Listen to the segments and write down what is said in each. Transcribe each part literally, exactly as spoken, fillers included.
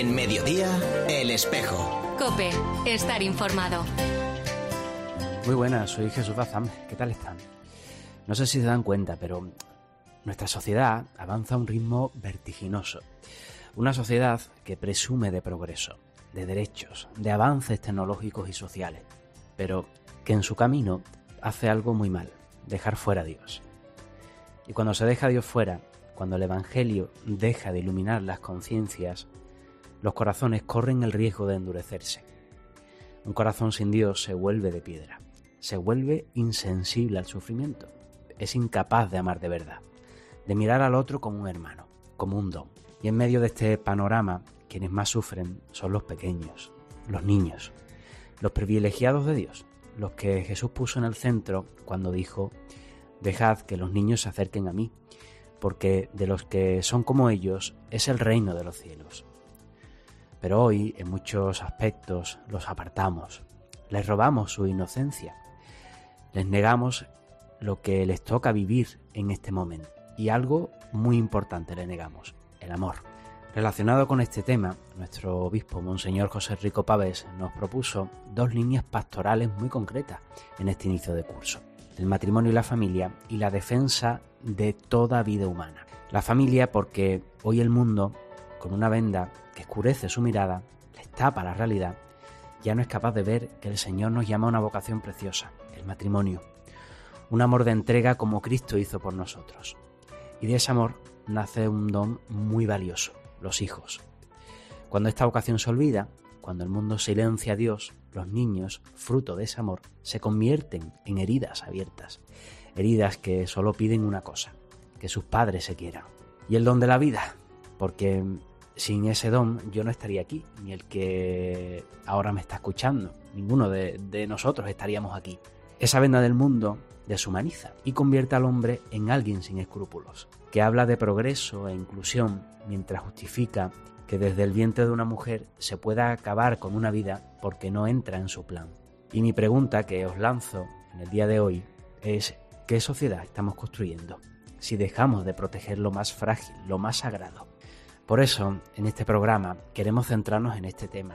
En Mediodía, El Espejo. COPE, estar informado. Muy buenas, soy Jesús Bazán. ¿Qué tal están? No sé si se dan cuenta, pero nuestra sociedad avanza a un ritmo vertiginoso. Una sociedad que presume de progreso, de derechos, de avances tecnológicos y sociales, pero que en su camino hace algo muy mal: dejar fuera a Dios. Y cuando se deja a Dios fuera, cuando el Evangelio deja de iluminar las conciencias, los corazones corren el riesgo de endurecerse. Un corazón sin Dios se vuelve de piedra, se vuelve insensible al sufrimiento, es incapaz de amar de verdad, de mirar al otro como un hermano, como un don. Y en medio de este panorama, quienes más sufren son los pequeños, los niños, los privilegiados de Dios, los que Jesús puso en el centro cuando dijo: dejad que los niños se acerquen a mí, porque de los que son como ellos es el reino de los cielos. Pero hoy, en muchos aspectos, los apartamos, les robamos su inocencia, les negamos lo que les toca vivir en este momento. Y algo muy importante le negamos: el amor. Relacionado con este tema, nuestro obispo, Monseñor José Rico Pavés, nos propuso dos líneas pastorales muy concretas en este inicio de curso: el matrimonio y la familia, y la defensa de toda vida humana. La familia, porque hoy el mundo, con una venda que oscurece su mirada, les tapa la realidad, ya no es capaz de ver que el Señor nos llama a una vocación preciosa: el matrimonio. Un amor de entrega como Cristo hizo por nosotros. Y de ese amor nace un don muy valioso: los hijos. Cuando esta vocación se olvida, cuando el mundo silencia a Dios, los niños, fruto de ese amor, se convierten en heridas abiertas. Heridas que solo piden una cosa: que sus padres se quieran. Y el don de la vida, porque sin ese don yo no estaría aquí, ni el que ahora me está escuchando. Ninguno de, de nosotros estaríamos aquí. Esa venda del mundo deshumaniza y convierte al hombre en alguien sin escrúpulos, que habla de progreso e inclusión mientras justifica que desde el vientre de una mujer se pueda acabar con una vida porque no entra en su plan. Y mi pregunta que os lanzo en el día de hoy es: ¿qué sociedad estamos construyendo si dejamos de proteger lo más frágil, lo más sagrado? Por eso, en este programa queremos centrarnos en este tema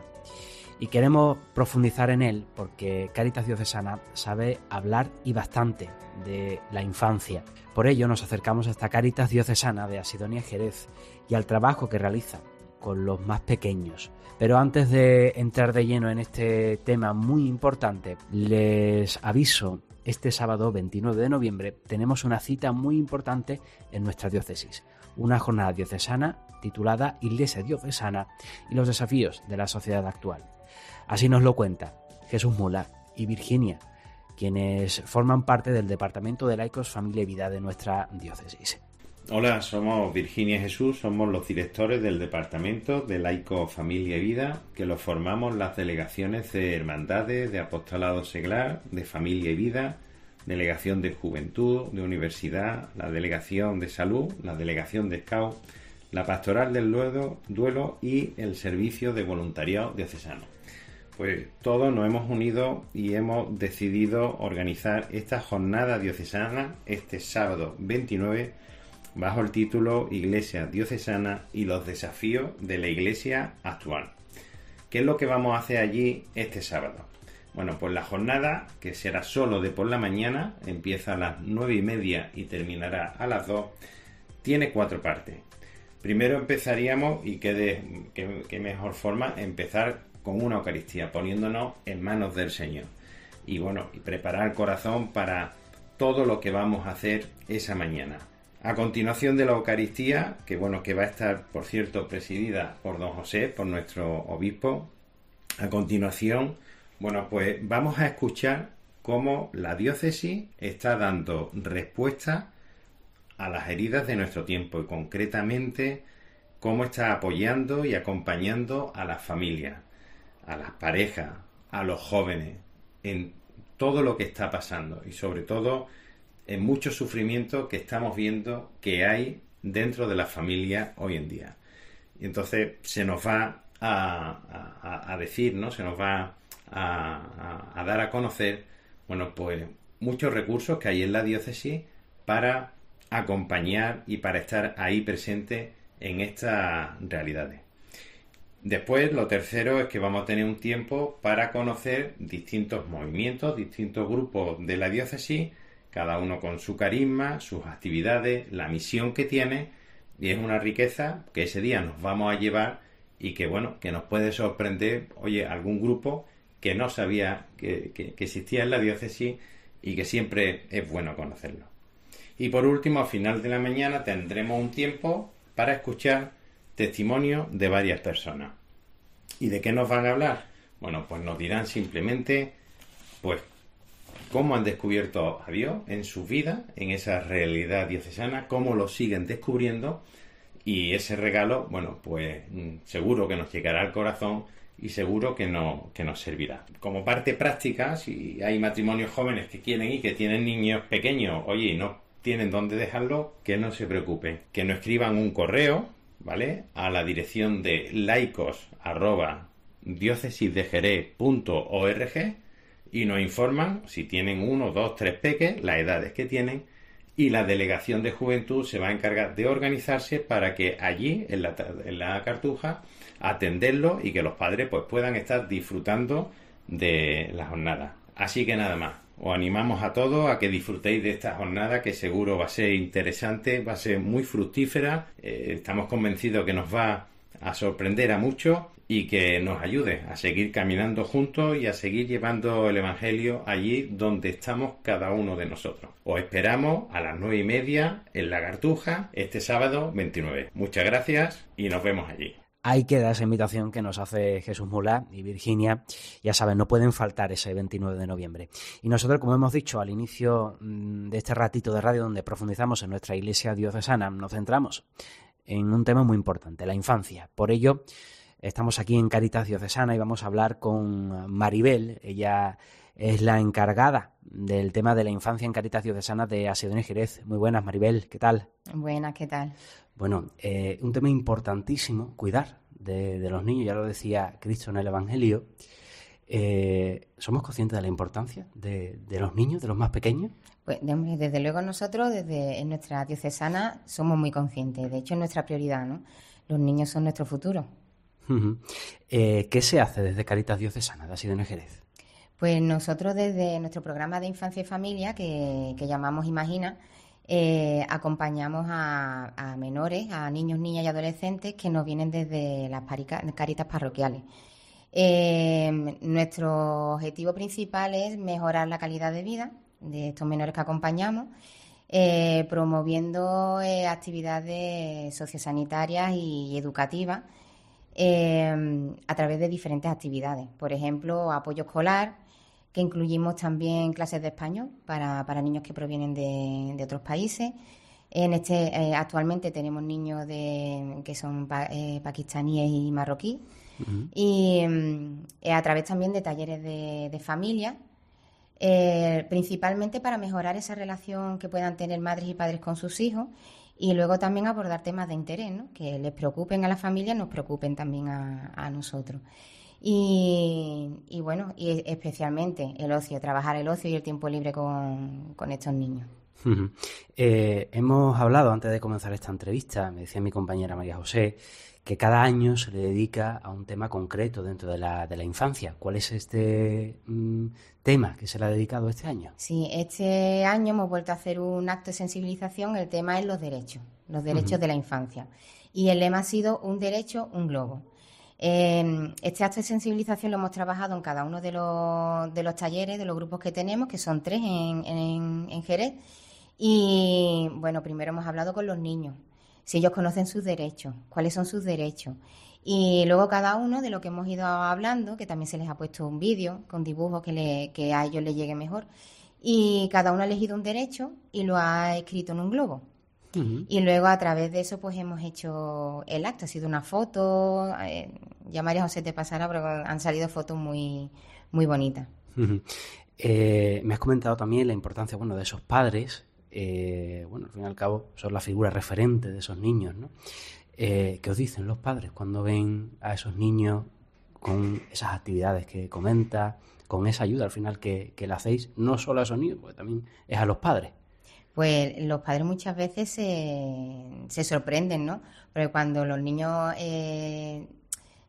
y queremos profundizar en él porque Cáritas Diocesana sabe hablar y bastante de la infancia. Por ello nos acercamos a esta Cáritas Diocesana de Asidonia Jerez y al trabajo que realiza con los más pequeños. Pero antes de entrar de lleno en este tema muy importante, les aviso: este sábado veintinueve de noviembre tenemos una cita muy importante en nuestra diócesis, una jornada diocesana titulada Iglesia Diocesana y los desafíos de la sociedad actual. Así nos lo cuenta Jesús Mula y Virginia, quienes forman parte del Departamento de Laicos, Familia y Vida de nuestra diócesis. Hola, somos Virginia y Jesús, somos los directores del Departamento de Laicos, Familia y Vida, que lo formamos las delegaciones de Hermandades, de Apostolado Seglar, de Familia y Vida, Delegación de Juventud, de Universidad, la Delegación de Salud, la Delegación de Scout, la Pastoral del Duelo, Duelo y el Servicio de Voluntariado Diocesano. Pues todos nos hemos unido y hemos decidido organizar esta jornada diocesana este sábado veintinueve bajo el título Iglesia Diocesana y los desafíos de la Iglesia actual. ¿Qué es lo que vamos a hacer allí este sábado? Bueno, pues la jornada, que será solo de por la mañana, empieza a las nueve y media y terminará a las dos, tiene cuatro partes. Primero empezaríamos, y qué, de, qué, qué mejor forma, empezar con una Eucaristía, poniéndonos en manos del Señor. Y bueno, y preparar el corazón para todo lo que vamos a hacer esa mañana. A continuación de la Eucaristía, que bueno, que va a estar, por cierto, presidida por don José, por nuestro obispo. A continuación, bueno, pues vamos a escuchar cómo la diócesis está dando respuesta a las heridas de nuestro tiempo y concretamente cómo está apoyando y acompañando a las familias, a las parejas, a los jóvenes, en todo lo que está pasando y sobre todo en mucho sufrimiento que estamos viendo que hay dentro de la familia hoy en día. Y entonces se nos va a, a, a decir, ¿no? Se nos va a, a, a dar a conocer, bueno, pues muchos recursos que hay en la diócesis para acompañar y para estar ahí presente en estas realidades. Después, lo tercero es que vamos a tener un tiempo para conocer distintos movimientos, distintos grupos de la diócesis, cada uno con su carisma, sus actividades, la misión que tiene, y es una riqueza que ese día nos vamos a llevar y que, bueno, que nos puede sorprender, oye, algún grupo que no sabía que, que, que existía en la diócesis y que siempre es bueno conocerlo. Y por último, al final de la mañana tendremos un tiempo para escuchar testimonios de varias personas. ¿Y de qué nos van a hablar? Bueno, pues nos dirán simplemente, pues, cómo han descubierto a Dios en su vida, en esa realidad diocesana, cómo lo siguen descubriendo, y ese regalo, bueno, pues seguro que nos llegará al corazón y seguro que, no, que nos servirá. Como parte práctica, si hay matrimonios jóvenes que quieren y que tienen niños pequeños, oye, y no tienen dónde dejarlo, que no se preocupen, que nos escriban un correo, ¿vale?, a la dirección de laicos arroba diócesisdejerez punto org y nos informan si tienen uno, dos, tres peques, las edades que tienen, y la delegación de juventud se va a encargar de organizarse para que allí, en la, en la Cartuja, atenderlo y que los padres pues puedan estar disfrutando de la jornada. Así que nada más. Os animamos a todos a que disfrutéis de esta jornada, que seguro va a ser interesante, va a ser muy fructífera. Eh, estamos convencidos que nos va a sorprender a muchos y que nos ayude a seguir caminando juntos y a seguir llevando el Evangelio allí donde estamos cada uno de nosotros. Os esperamos a las nueve y media en la Cartuja este sábado veintinueve. Muchas gracias y nos vemos allí. Ahí queda esa invitación que nos hace Jesús Mulá y Virginia. Ya saben, no pueden faltar ese veintinueve de noviembre. Y nosotros, como hemos dicho al inicio de este ratito de radio donde profundizamos en nuestra iglesia diocesana, nos centramos en un tema muy importante, la infancia. Por ello, estamos aquí en Cáritas Diocesana y vamos a hablar con Maribel. Ella es la encargada del tema de la infancia en Cáritas Diocesana de Asidonia Jerez. Muy buenas, Maribel, ¿qué tal? Buenas, ¿qué tal? Bueno, eh, un tema importantísimo, cuidar de, de los niños, ya lo decía Cristo en el Evangelio. Eh, ¿Somos conscientes de la importancia de, de los niños, de los más pequeños? Pues desde luego nosotros, desde en nuestra diocesana, somos muy conscientes. De hecho, es nuestra prioridad, ¿no? Los niños son nuestro futuro. Uh-huh. Eh, ¿Qué se hace desde Cáritas Diocesana de Asidonia Jerez? Pues nosotros desde nuestro programa de infancia y familia, que, que llamamos Imagina, Eh, acompañamos a, a menores, a niños, niñas y adolescentes que nos vienen desde las Cáritas parroquiales. Eh, nuestro objetivo principal es mejorar la calidad de vida de estos menores que acompañamos, eh, promoviendo eh, actividades sociosanitarias y educativas eh, a través de diferentes actividades. Por ejemplo, apoyo escolar, que incluimos también clases de español para, para niños que provienen de, de otros países. En este eh, actualmente tenemos niños de, que son pa, eh, pakistaníes y marroquíes. Uh-huh. Y eh, a través también de talleres de, de familia, eh, principalmente para mejorar esa relación que puedan tener madres y padres con sus hijos, y luego también abordar temas de interés, ¿no?, que les preocupen a la familia, nos preocupen también a, a nosotros. Y, y bueno, y especialmente el ocio, trabajar el ocio y el tiempo libre con, con estos niños. Uh-huh. Eh, hemos hablado antes de comenzar esta entrevista, me decía mi compañera María José, que cada año se le dedica a un tema concreto dentro de la, de la infancia. ¿Cuál es este mm, tema que se le ha dedicado este año? Sí, este año hemos vuelto a hacer un acto de sensibilización. El tema es los derechos, los derechos uh-huh. de la infancia. Y el lema ha sido un derecho, un globo. Eh, este acto de sensibilización lo hemos trabajado en cada uno de los, de los talleres, de los grupos que tenemos, que son tres en, en, en Jerez. Y bueno, primero hemos hablado con los niños, si ellos conocen sus derechos, cuáles son sus derechos. Y luego cada uno de lo que hemos ido hablando, que también se les ha puesto un vídeo con dibujos que, le, que a ellos les llegue mejor. Y cada uno ha elegido un derecho y lo ha escrito en un globo. Uh-huh. Y luego a través de eso pues hemos hecho el acto, ha sido una foto, eh, ya María José te pasará, pero han salido fotos muy, muy bonitas. Uh-huh. Eh, me has comentado también la importancia, bueno, de esos padres, eh, bueno, al fin y al cabo son la figura referente de esos niños, ¿no? Eh, ¿Qué os dicen los padres cuando ven a esos niños con esas actividades que comenta, con esa ayuda al final que, que le hacéis, no solo a esos niños, porque también es a los padres? Pues los padres muchas veces se, se sorprenden, ¿no? Porque cuando los niños eh,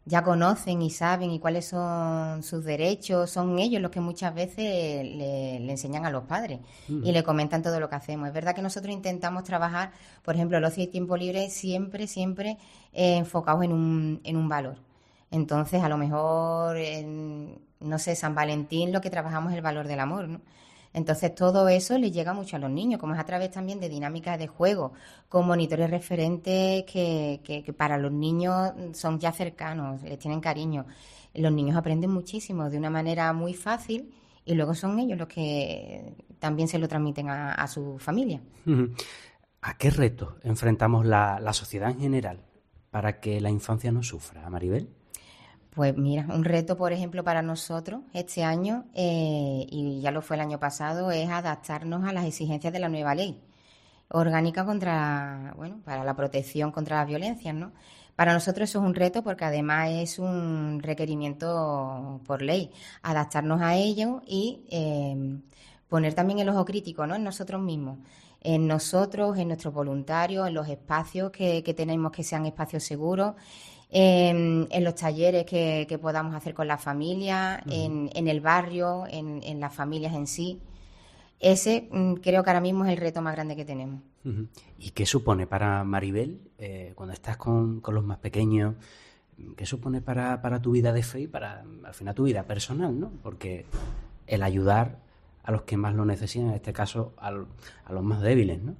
ya conocen y saben y cuáles son sus derechos, son ellos los que muchas veces le, le enseñan a los padres uh-huh. y le comentan todo lo que hacemos. Es verdad que nosotros intentamos trabajar, por ejemplo, el ocio y tiempo libre siempre, siempre eh, enfocados en un, en un valor. Entonces, a lo mejor, en, no sé, San Valentín lo que trabajamos es el valor del amor, ¿no? Entonces, todo eso les llega mucho a los niños, como es a través también de dinámicas de juego, con monitores referentes que, que, que para los niños son ya cercanos, les tienen cariño. Los niños aprenden muchísimo de una manera muy fácil y luego son ellos los que también se lo transmiten a, a su familia. ¿A qué retos enfrentamos la, la sociedad en general para que la infancia no sufra, Maribel? Pues mira, un reto, por ejemplo, para nosotros este año, eh, y ya lo fue el año pasado, es adaptarnos a las exigencias de la nueva ley orgánica contra, bueno, para la protección contra las violencias, ¿no? Para nosotros eso es un reto porque además es un requerimiento por ley, adaptarnos a ello y eh, poner también el ojo crítico, ¿no?, en nosotros mismos, en nosotros, en nuestros voluntarios, en los espacios que, que tenemos que sean espacios seguros, En, en los talleres que, que podamos hacer con la familia, uh-huh. en, en el barrio, en, en las familias en sí. Ese mm, creo que ahora mismo es el reto más grande que tenemos. Uh-huh. ¿Y qué supone para Maribel, eh, cuando estás con, con los más pequeños, qué supone para, para tu vida de fe y para, al final, tu vida personal, ¿no? Porque el ayudar a los que más lo necesitan, en este caso, a, a los más débiles, ¿no?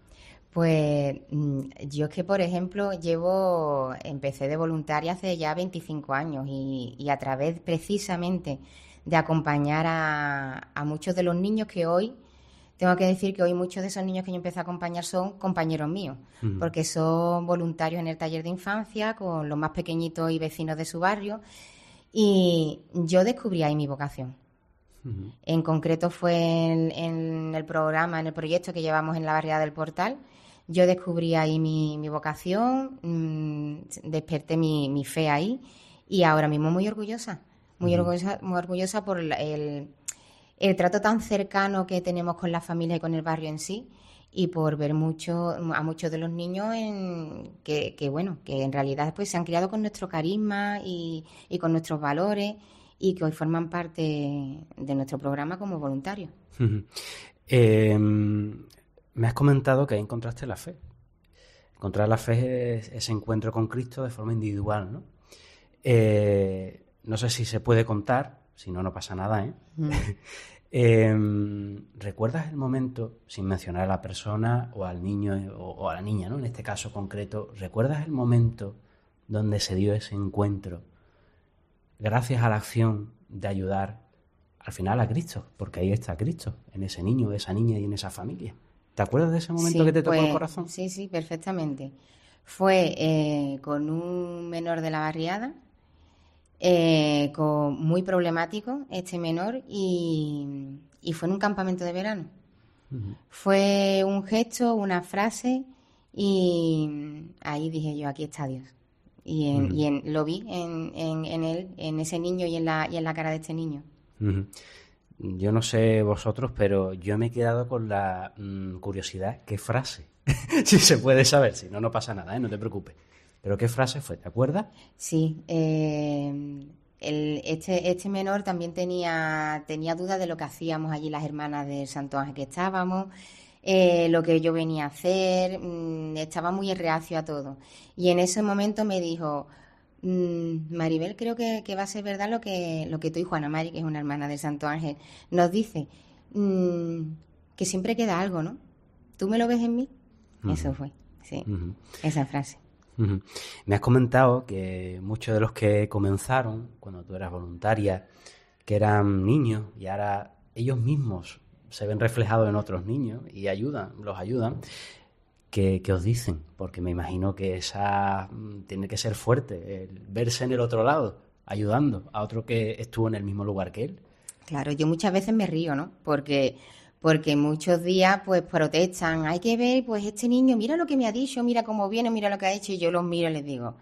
Pues yo es que, por ejemplo, llevo, empecé de voluntaria hace ya veinticinco años y, y a través precisamente de acompañar a, a muchos de los niños que hoy, tengo que decir que hoy muchos de esos niños que yo empecé a acompañar son compañeros míos, uh-huh. porque son voluntarios en el taller de infancia con los más pequeñitos y vecinos de su barrio y yo descubrí ahí mi vocación. Uh-huh. En concreto fue en, en el programa, en el proyecto que llevamos en la barriada del Portal. Yo descubrí ahí mi, mi vocación, mmm, desperté mi, mi fe ahí y ahora mismo muy orgullosa, muy uh-huh. orgullosa, muy orgullosa por el, el, el trato tan cercano que tenemos con la familia y con el barrio en sí y por ver mucho a muchos de los niños en, que, que, bueno, que en realidad pues, se han criado con nuestro carisma y, y con nuestros valores y que hoy forman parte de nuestro programa como voluntarios. Uh-huh. Eh, me has comentado que ahí encontraste la fe. Encontrar la fe es ese encuentro con Cristo de forma individual, ¿no? Eh, no sé si se puede contar, si no, no pasa nada, ¿eh? Uh-huh. eh ¿Recuerdas el momento, sin mencionar a la persona o al niño o, o a la niña, ¿no? En este caso concreto, ¿recuerdas el momento donde se dio ese encuentro gracias a la acción de ayudar al final a Cristo? Porque ahí está Cristo, en ese niño, esa niña y en esa familia. ¿Te acuerdas de ese momento sí, que te tocó pues, el corazón? Sí, sí, perfectamente. Fue eh, con un menor de la barriada, eh, con, muy problemático este menor, y, y fue en un campamento de verano. Uh-huh. Fue un gesto, una frase, y ahí dije yo, aquí está Dios. Y, en, uh-huh. y en, lo vi en, en, en él, en ese niño y en la, y en la cara de este niño. Uh-huh. Yo no sé vosotros, pero yo me he quedado con la mmm, curiosidad. ¿Qué frase? Si se puede saber, si no, no pasa nada, ¿eh? No te preocupes. ¿Pero qué frase fue? ¿Te acuerdas? Sí, eh, el, este, este menor también tenía, tenía dudas de lo que hacíamos allí las hermanas del Santo Ángel que estábamos, eh, lo que yo venía a hacer, mmm, estaba muy reacio a todo. Y en ese momento me dijo... Maribel, creo que, que va a ser verdad lo que, lo que tú y Juana Mari, que es una hermana del Santo Ángel, nos dice, mmm, que siempre queda algo, ¿no? ¿Tú me lo ves en mí? Uh-huh. Eso fue, sí, uh-huh. esa frase. Uh-huh. Me has comentado que muchos de los que comenzaron cuando tú eras voluntaria, que eran niños y ahora ellos mismos se ven reflejados en otros niños y ayudan, los ayudan. ¿Qué, ¿Qué os dicen? Porque me imagino que esa tiene que ser fuerte, el verse en el otro lado, ayudando a otro que estuvo en el mismo lugar que él. Claro, yo muchas veces me río, ¿no? Porque, porque muchos días pues protestan, hay que ver, pues este niño, mira lo que me ha dicho, mira cómo viene, mira lo que ha hecho, y yo los miro y les digo,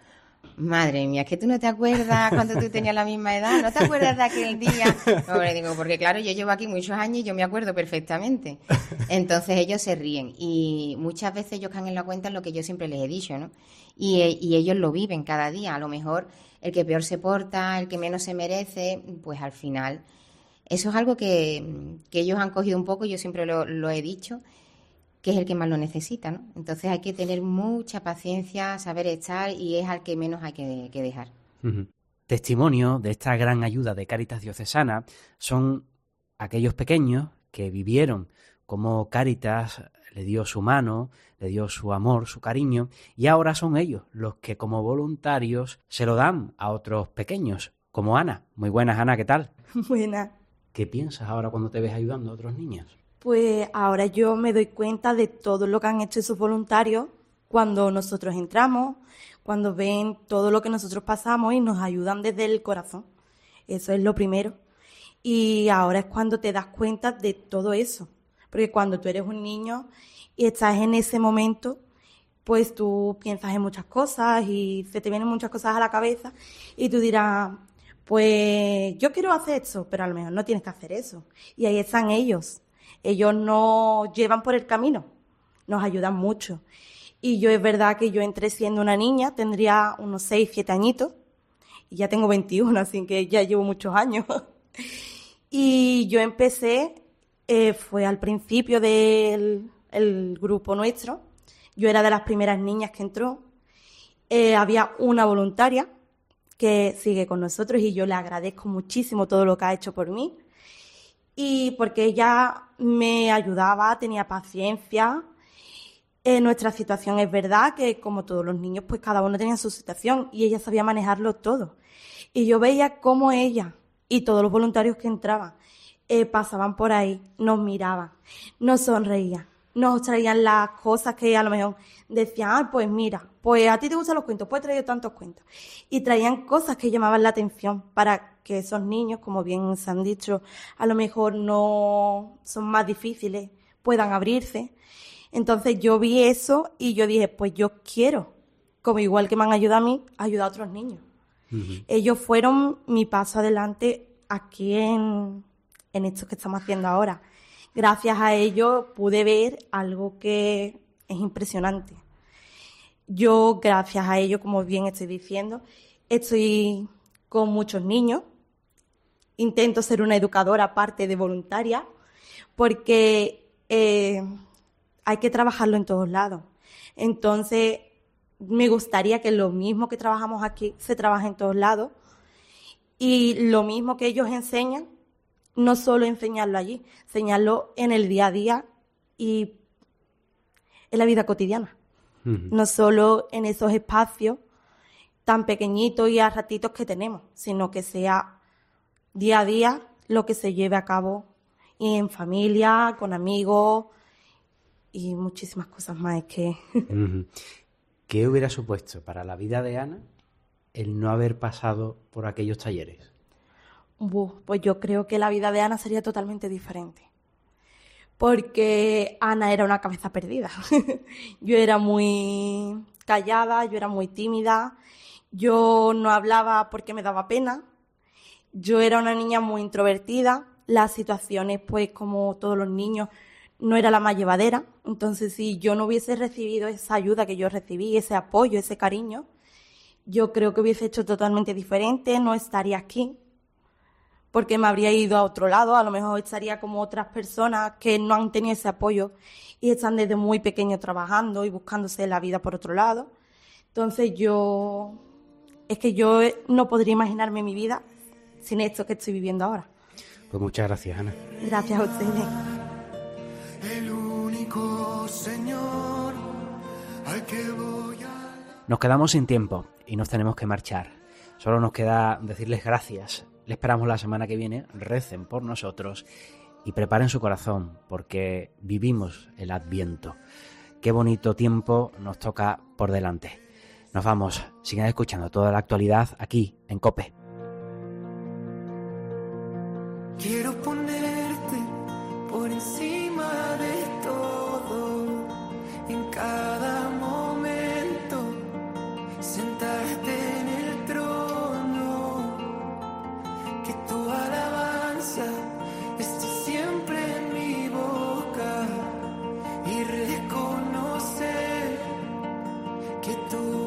Madre mía, es que tú no te acuerdas cuando tú tenías la misma edad, ¿no te acuerdas de aquel día? No, le digo, porque claro, yo llevo aquí muchos años y yo me acuerdo perfectamente. Entonces ellos se ríen y muchas veces ellos caen en la cuenta en lo que yo siempre les he dicho, ¿no? Y, y ellos lo viven cada día. A lo mejor el que peor se porta, el que menos se merece, pues al final eso es algo que, que ellos han cogido un poco, yo siempre lo, lo he dicho, que es el que más lo necesita, ¿no? Entonces hay que tener mucha paciencia, saber estar y es al que menos hay que, que dejar. Uh-huh. Testimonio de esta gran ayuda de Cáritas Diocesana son aquellos pequeños que vivieron como Cáritas le dio su mano, le dio su amor, su cariño, y ahora son ellos los que como voluntarios se lo dan a otros pequeños, como Ana. Muy buenas, Ana, ¿qué tal? Buenas. ¿Qué piensas ahora cuando te ves ayudando a otros niños? Pues ahora yo me doy cuenta de todo lo que han hecho esos voluntarios cuando nosotros entramos, cuando ven todo lo que nosotros pasamos y nos ayudan desde el corazón. Eso es lo primero. Y ahora es cuando te das cuenta de todo eso. Porque cuando tú eres un niño y estás en ese momento, pues tú piensas en muchas cosas y se te vienen muchas cosas a la cabeza y tú dirás, pues yo quiero hacer esto, pero a lo mejor no tienes que hacer eso. Y ahí están ellos. Ellos nos llevan por el camino, nos ayudan mucho. Y yo es verdad que yo entré siendo una niña, tendría unos seis, siete añitos, y ya tengo veintiuno, así que ya llevo muchos años. Y yo empecé, eh, fue al principio del el grupo nuestro, yo era de las primeras niñas que entró, eh, había una voluntaria que sigue con nosotros y yo le agradezco muchísimo todo lo que ha hecho por mí. Y porque ella me ayudaba, tenía paciencia. En nuestra situación es verdad que, como todos los niños, pues cada uno tenía su situación y ella sabía manejarlo todo. Y yo veía cómo ella y todos los voluntarios que entraban eh, pasaban por ahí, nos miraban, nos sonreían, nos traían las cosas que a lo mejor decían, ah, pues mira, pues a ti te gustan los cuentos, pues he traído tantos cuentos. Y traían cosas que llamaban la atención para que esos niños, como bien se han dicho, a lo mejor no son más difíciles, puedan abrirse. Entonces yo vi eso y yo dije, pues yo quiero, como igual que me han ayudado a mí, ayudar a otros niños. Uh-huh. Ellos fueron mi paso adelante aquí en, en esto que estamos haciendo ahora. Gracias a ellos pude ver algo que es impresionante. Yo, gracias a ellos, como bien estoy diciendo, estoy con muchos niños. Intento ser una educadora aparte de voluntaria porque eh, hay que trabajarlo en todos lados. Entonces, me gustaría que lo mismo que trabajamos aquí se trabaje en todos lados y lo mismo que ellos enseñan, no solo enseñarlo allí, enseñarlo en el día a día y en la vida cotidiana. Uh-huh. No solo en esos espacios tan pequeñitos y a ratitos que tenemos, sino que sea día a día lo que se lleve a cabo y en familia, con amigos y muchísimas cosas más. Es que... Uh-huh. ¿Qué hubiera supuesto para la vida de Ana el no haber pasado por aquellos talleres? Uf, pues yo creo que la vida de Ana sería totalmente diferente. Porque Ana era una cabeza perdida. Yo era muy callada, yo era muy tímida, yo no hablaba porque me daba pena. Yo era una niña muy introvertida, las situaciones, pues como todos los niños, no era la más llevadera. Entonces, si yo no hubiese recibido esa ayuda que yo recibí, ese apoyo, ese cariño, yo creo que hubiese hecho totalmente diferente, no estaría aquí, porque me habría ido a otro lado, a lo mejor estaría como otras personas que no han tenido ese apoyo y están desde muy pequeños trabajando y buscándose la vida por otro lado. Entonces, yo... es que yo no podría imaginarme mi vida sin esto que estoy viviendo ahora. Pues muchas gracias, Ana. Gracias a ustedes. El único Señor al que voy a... Nos quedamos sin tiempo y nos tenemos que marchar. Solo nos queda decirles gracias. Les esperamos la semana que viene. Recen por nosotros y preparen su corazón porque vivimos el Adviento. Qué bonito tiempo nos toca por delante. Nos vamos. Sigan escuchando toda la actualidad aquí en COPE. Quiero ponerte por encima de todo, en cada momento, sentarte tú.